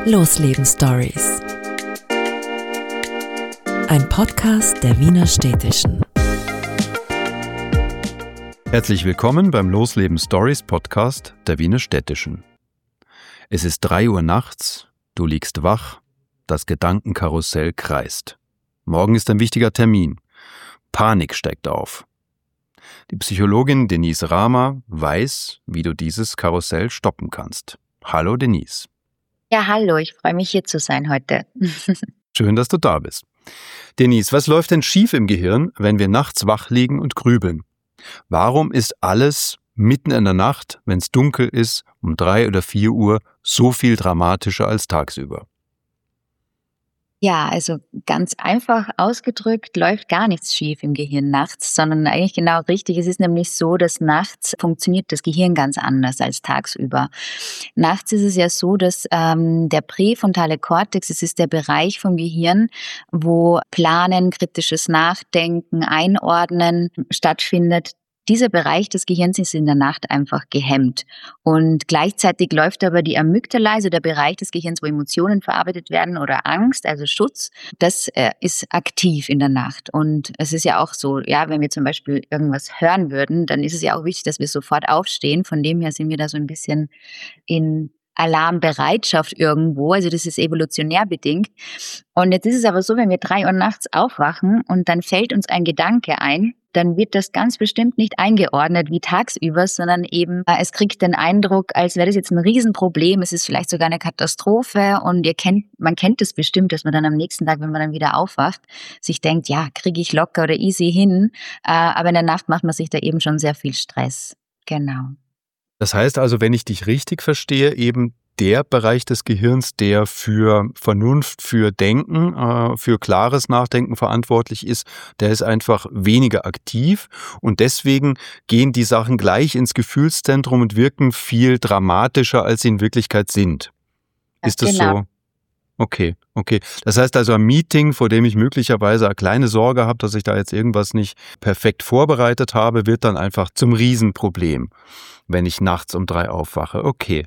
Losleben Stories. Ein Podcast der Wiener Städtischen. Herzlich willkommen beim Losleben Stories Podcast der Wiener Städtischen. Es ist 3 Uhr nachts, du liegst wach, das Gedankenkarussell kreist. Morgen ist ein wichtiger Termin. Panik steigt auf. Die Psychologin Denise Rahmer weiß, wie du dieses Karussell stoppen kannst. Hallo Denise. Ja, hallo, ich freue mich hier zu sein heute. Schön, dass du da bist. Denise, was läuft denn schief im Gehirn, wenn wir nachts wach liegen und grübeln? Warum ist alles mitten in der Nacht, wenn es dunkel ist, um 3 oder 4 Uhr, so viel dramatischer als tagsüber? Ja, also ganz einfach ausgedrückt läuft gar nichts schief im Gehirn nachts, sondern eigentlich genau richtig. Es ist nämlich so, dass nachts funktioniert das Gehirn ganz anders als tagsüber. Nachts ist es ja so, dass der präfrontale Kortex, es ist der Bereich vom Gehirn, wo Planen, kritisches Nachdenken, Einordnen stattfindet. Dieser Bereich des Gehirns ist in der Nacht einfach gehemmt. Und gleichzeitig läuft aber die Amygdala, also der Bereich des Gehirns, wo Emotionen verarbeitet werden oder Angst, also Schutz, das ist aktiv in der Nacht. Und es ist ja auch so, ja, wenn wir zum Beispiel irgendwas hören würden, dann ist es ja auch wichtig, dass wir sofort aufstehen. Von dem her sind wir da so ein bisschen in Alarmbereitschaft irgendwo, also das ist evolutionär bedingt. Und jetzt ist es aber so, wenn wir 3 Uhr nachts aufwachen und dann fällt uns ein Gedanke ein, dann wird das ganz bestimmt nicht eingeordnet wie tagsüber, sondern eben, es kriegt den Eindruck, als wäre das jetzt ein Riesenproblem, es ist vielleicht sogar eine Katastrophe und man kennt es bestimmt, dass man dann am nächsten Tag, wenn man dann wieder aufwacht, sich denkt, ja, kriege ich locker oder easy hin, aber in der Nacht macht man sich da eben schon sehr viel Stress. Genau. Das heißt also, wenn ich dich richtig verstehe, eben der Bereich des Gehirns, der für Vernunft, für Denken, für klares Nachdenken verantwortlich ist, der ist einfach weniger aktiv und deswegen gehen die Sachen gleich ins Gefühlszentrum und wirken viel dramatischer, als sie in Wirklichkeit sind. Ist das genau so? Okay. Das heißt also, ein Meeting, vor dem ich möglicherweise eine kleine Sorge habe, dass ich da jetzt irgendwas nicht perfekt vorbereitet habe, wird dann einfach zum Riesenproblem, wenn ich nachts um 3 aufwache. Okay.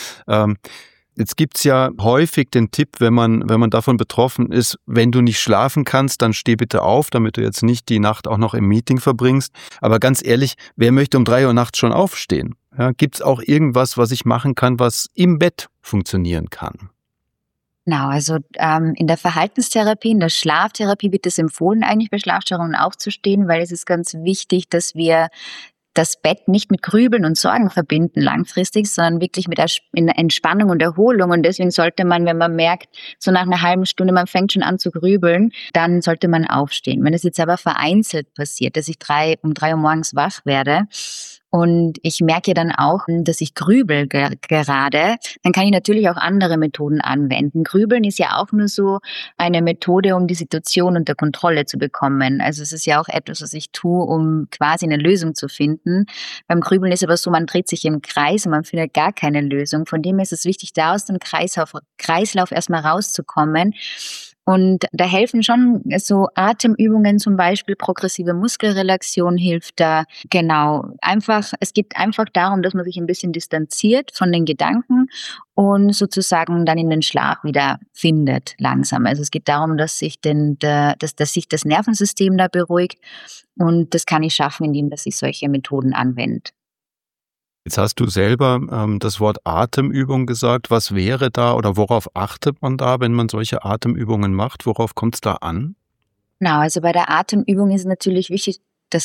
Jetzt gibt's ja häufig den Tipp, wenn man davon betroffen ist, wenn du nicht schlafen kannst, dann steh bitte auf, damit du jetzt nicht die Nacht auch noch im Meeting verbringst. Aber ganz ehrlich, wer möchte um 3 Uhr nachts schon aufstehen? Ja, gibt's auch irgendwas, was ich machen kann, was im Bett funktionieren kann? Genau, also in der Verhaltenstherapie, in der Schlaftherapie wird es empfohlen, eigentlich bei Schlafstörungen aufzustehen, weil es ist ganz wichtig, dass wir das Bett nicht mit Grübeln und Sorgen verbinden langfristig, sondern wirklich mit Entspannung und Erholung. Und deswegen sollte man, wenn man merkt, so nach einer halben Stunde, man fängt schon an zu grübeln, dann sollte man aufstehen. Wenn es jetzt aber vereinzelt passiert, dass ich um 3 Uhr morgens wach werde und ich merke dann auch, dass ich grübel gerade, dann kann ich natürlich auch andere Methoden anwenden. Grübeln ist ja auch nur so eine Methode, um die Situation unter Kontrolle zu bekommen. Also es ist ja auch etwas, was ich tue, um quasi eine Lösung zu finden. Beim Grübeln ist aber so, man dreht sich im Kreis und man findet gar keine Lösung. Von dem her ist es wichtig, da aus dem Kreislauf erstmal rauszukommen. Und da helfen schon so Atemübungen, zum Beispiel progressive Muskelrelaxion hilft da. Genau, es geht einfach darum, dass man sich ein bisschen distanziert von den Gedanken und sozusagen dann in den Schlaf wieder findet langsam. Also es geht darum, dass sich das Nervensystem da beruhigt und das kann ich schaffen, indem dass ich solche Methoden anwende. Jetzt hast du selber das Wort Atemübung gesagt. Was wäre da oder worauf achtet man da, wenn man solche Atemübungen macht? Worauf kommt es da an? Genau, also bei der Atemübung ist natürlich wichtig,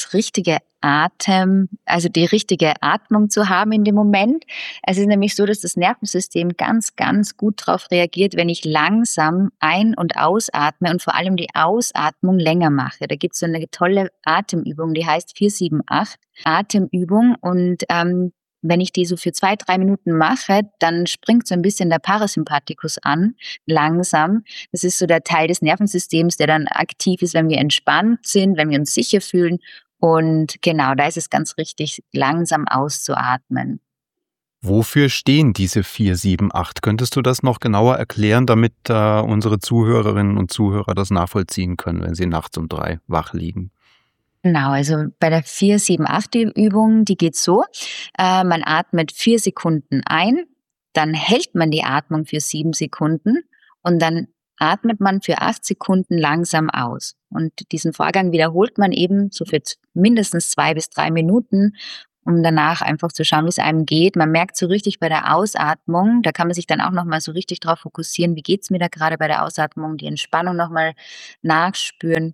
die richtige Atmung zu haben in dem Moment. Es ist nämlich so, dass das Nervensystem ganz, ganz gut darauf reagiert, wenn ich langsam ein- und ausatme und vor allem die Ausatmung länger mache. Da gibt es so eine tolle Atemübung, die heißt 4-7-8 Atemübung und wenn ich die so für 2-3 Minuten mache, dann springt so ein bisschen der Parasympathikus an, langsam. Das ist so der Teil des Nervensystems, der dann aktiv ist, wenn wir entspannt sind, wenn wir uns sicher fühlen. Und genau, da ist es ganz richtig, langsam auszuatmen. Wofür stehen diese 4-7-8? Könntest du das noch genauer erklären, damit unsere Zuhörerinnen und Zuhörer das nachvollziehen können, wenn sie nachts um 3 wach liegen? Genau, also bei der 4-7-8-Übung, die geht so, man atmet 4 Sekunden ein, dann hält man die Atmung für 7 Sekunden und dann atmet man für 8 Sekunden langsam aus. Und diesen Vorgang wiederholt man eben so für mindestens 2 bis 3 Minuten, um danach einfach zu schauen, wie es einem geht. Man merkt so richtig bei der Ausatmung, da kann man sich dann auch nochmal so richtig drauf fokussieren, wie geht's mir da gerade bei der Ausatmung, die Entspannung nochmal nachspüren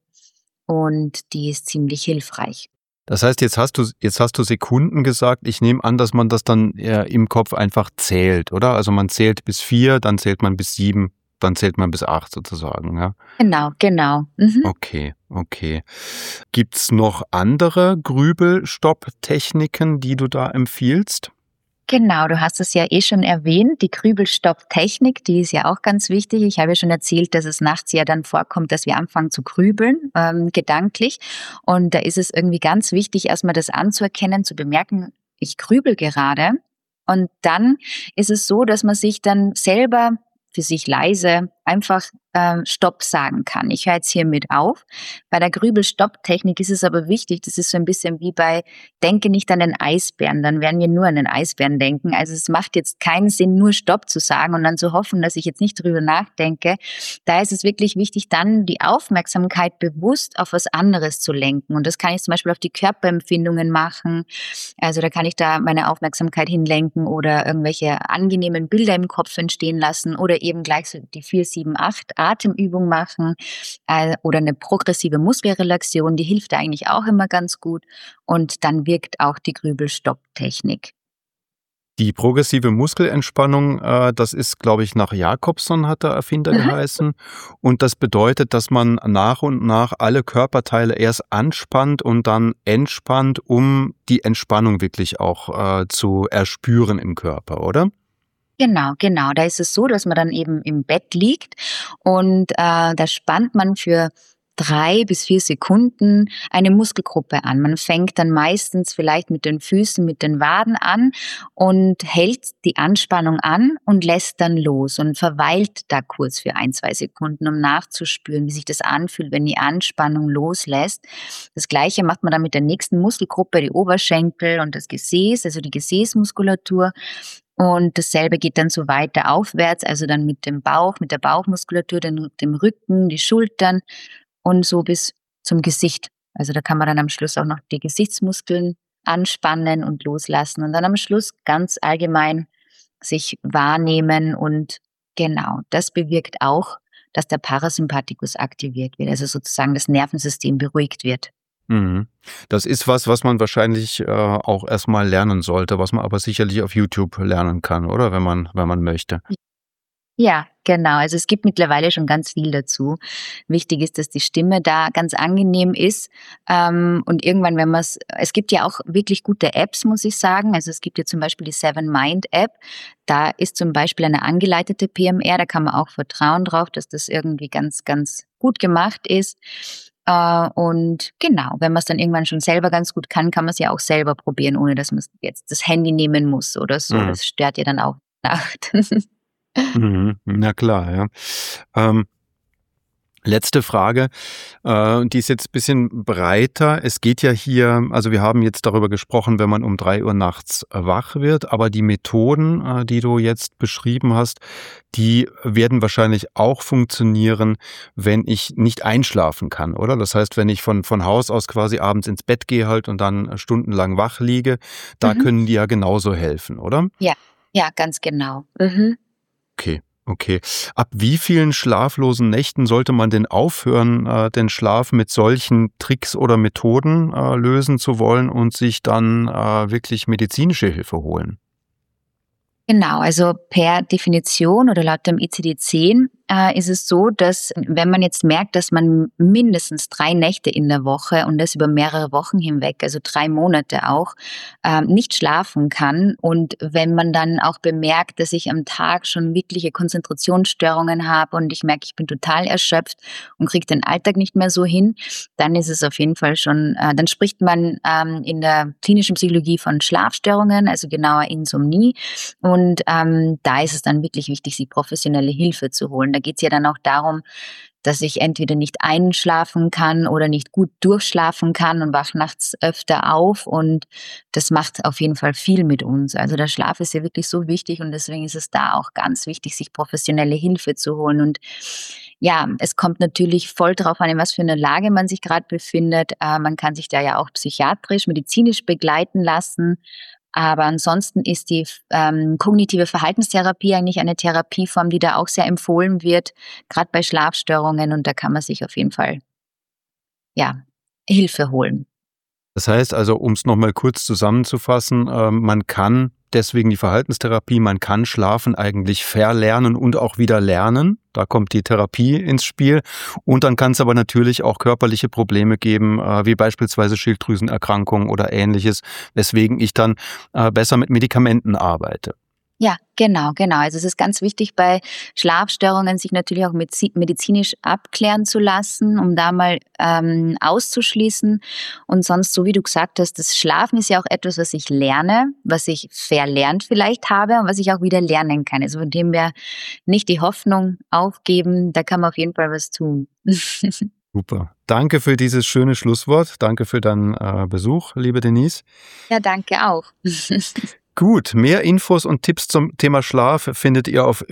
und die ist ziemlich hilfreich. Das heißt, jetzt hast du Sekunden gesagt. Ich nehme an, dass man das dann im Kopf einfach zählt, oder? Also man zählt bis 4, dann zählt man bis 7, dann zählt man bis 8 sozusagen, ja? Genau. Mhm. Okay. Gibt's noch andere Grübelstopptechniken, die du da empfiehlst? Genau, du hast es ja schon erwähnt, die Grübelstopptechnik, die ist ja auch ganz wichtig. Ich habe ja schon erzählt, dass es nachts ja dann vorkommt, dass wir anfangen zu grübeln, gedanklich. Und da ist es irgendwie ganz wichtig, erstmal das anzuerkennen, zu bemerken, ich grübel gerade. Und dann ist es so, dass man sich dann selber für sich leise einfach Stopp sagen kann. Ich höre jetzt hiermit auf. Bei der Grübel-Stopp-Technik ist es aber wichtig, das ist so ein bisschen wie bei denke nicht an den Eisbären, dann werden wir nur an den Eisbären denken. Also es macht jetzt keinen Sinn, nur Stopp zu sagen und dann zu hoffen, dass ich jetzt nicht drüber nachdenke. Da ist es wirklich wichtig, dann die Aufmerksamkeit bewusst auf was anderes zu lenken. Und das kann ich zum Beispiel auf die Körperempfindungen machen. Also da kann ich da meine Aufmerksamkeit hinlenken oder irgendwelche angenehmen Bilder im Kopf entstehen lassen oder eben gleich so die 4-7-8 Atemübung machen oder eine progressive Muskelrelaxion, die hilft da eigentlich auch immer ganz gut und dann wirkt auch die Grübelstopptechnik. Die progressive Muskelentspannung, das ist, glaube ich, nach Jakobson hat der Erfinder geheißen. Und das bedeutet, dass man nach und nach alle Körperteile erst anspannt und dann entspannt, um die Entspannung wirklich auch zu erspüren im Körper, oder? Genau. Da ist es so, dass man dann eben im Bett liegt und da spannt man für 3 bis 4 Sekunden eine Muskelgruppe an. Man fängt dann meistens vielleicht mit den Füßen, mit den Waden an und hält die Anspannung an und lässt dann los und verweilt da kurz für 1-2 Sekunden, um nachzuspüren, wie sich das anfühlt, wenn die Anspannung loslässt. Das Gleiche macht man dann mit der nächsten Muskelgruppe, die Oberschenkel und das Gesäß, also die Gesäßmuskulatur. Und dasselbe geht dann so weiter aufwärts, also dann mit dem Bauch, mit der Bauchmuskulatur, dem Rücken, die Schultern und so bis zum Gesicht. Also da kann man dann am Schluss auch noch die Gesichtsmuskeln anspannen und loslassen und dann am Schluss ganz allgemein sich wahrnehmen und genau, das bewirkt auch, dass der Parasympathikus aktiviert wird, also sozusagen das Nervensystem beruhigt wird. Mhm. Das ist was man wahrscheinlich auch erstmal lernen sollte, was man aber sicherlich auf YouTube lernen kann, oder? Wenn man möchte. Ja, genau. Also es gibt mittlerweile schon ganz viel dazu. Wichtig ist, dass die Stimme da ganz angenehm ist. Und irgendwann, wenn man es gibt ja auch wirklich gute Apps, muss ich sagen. Also es gibt ja zum Beispiel die Seven Mind App. Da ist zum Beispiel eine angeleitete PMR. Da kann man auch vertrauen drauf, dass das irgendwie ganz, ganz gut gemacht ist. Und genau, wenn man es dann irgendwann schon selber ganz gut kann man es ja auch selber probieren, ohne dass man jetzt das Handy nehmen muss oder so. Mhm. Das stört ja dann auch Nacht. Mhm. Na klar, ja. Letzte Frage, die ist jetzt ein bisschen breiter. Es geht ja hier, also wir haben jetzt darüber gesprochen, wenn man um 3 Uhr nachts wach wird, aber die Methoden, die du jetzt beschrieben hast, die werden wahrscheinlich auch funktionieren, wenn ich nicht einschlafen kann, oder? Das heißt, wenn ich von Haus aus quasi abends ins Bett gehe halt und dann stundenlang wach liege, da können die ja genauso helfen, oder? Ja, ganz genau. Mhm. Okay. Ab wie vielen schlaflosen Nächten sollte man denn aufhören, den Schlaf mit solchen Tricks oder Methoden lösen zu wollen und sich dann wirklich medizinische Hilfe holen? Genau, also per Definition oder laut dem ICD-10 ist es so, dass wenn man jetzt merkt, dass man mindestens 3 Nächte in der Woche und das über mehrere Wochen hinweg, also 3 Monate auch, nicht schlafen kann und wenn man dann auch bemerkt, dass ich am Tag schon wirkliche Konzentrationsstörungen habe und ich merke, ich bin total erschöpft und kriege den Alltag nicht mehr so hin, dann ist es auf jeden Fall schon, dann spricht man in der klinischen Psychologie von Schlafstörungen, also genauer Insomnie. Und da ist es dann wirklich wichtig, sich professionelle Hilfe zu holen. Da geht es ja dann auch darum, dass ich entweder nicht einschlafen kann oder nicht gut durchschlafen kann und wache nachts öfter auf, und das macht auf jeden Fall viel mit uns. Also der Schlaf ist ja wirklich so wichtig, und deswegen ist es da auch ganz wichtig, sich professionelle Hilfe zu holen. Und ja, es kommt natürlich voll drauf an, in was für einer Lage man sich gerade befindet. Man kann sich da ja auch psychiatrisch, medizinisch begleiten lassen. Aber ansonsten ist die kognitive Verhaltenstherapie eigentlich eine Therapieform, die da auch sehr empfohlen wird, gerade bei Schlafstörungen. Und da kann man sich auf jeden Fall Hilfe holen. Das heißt also, um es nochmal kurz zusammenzufassen, man kann deswegen die Verhaltenstherapie, man kann Schlafen eigentlich verlernen und auch wieder lernen. Da kommt die Therapie ins Spiel. Und dann kann es aber natürlich auch körperliche Probleme geben, wie beispielsweise Schilddrüsenerkrankungen oder Ähnliches, weswegen ich dann besser mit Medikamenten arbeite. Ja, genau. Also es ist ganz wichtig, bei Schlafstörungen sich natürlich auch medizinisch abklären zu lassen, um da mal auszuschließen. Und sonst, so wie du gesagt hast, das Schlafen ist ja auch etwas, was ich lerne, was ich verlernt vielleicht habe und was ich auch wieder lernen kann. Also von dem her nicht die Hoffnung aufgeben, da kann man auf jeden Fall was tun. Super. Danke für dieses schöne Schlusswort. Danke für deinen Besuch, liebe Denise. Ja, danke auch. Gut, mehr Infos und Tipps zum Thema Schlaf findet ihr auf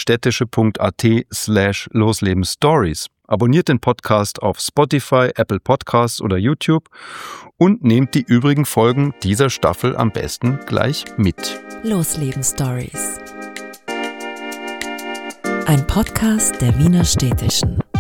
wienerstädtische.at/loslebenstories. Abonniert den Podcast auf Spotify, Apple Podcasts oder YouTube und nehmt die übrigen Folgen dieser Staffel am besten gleich mit. Losleben Stories. Ein Podcast der Wiener Städtischen.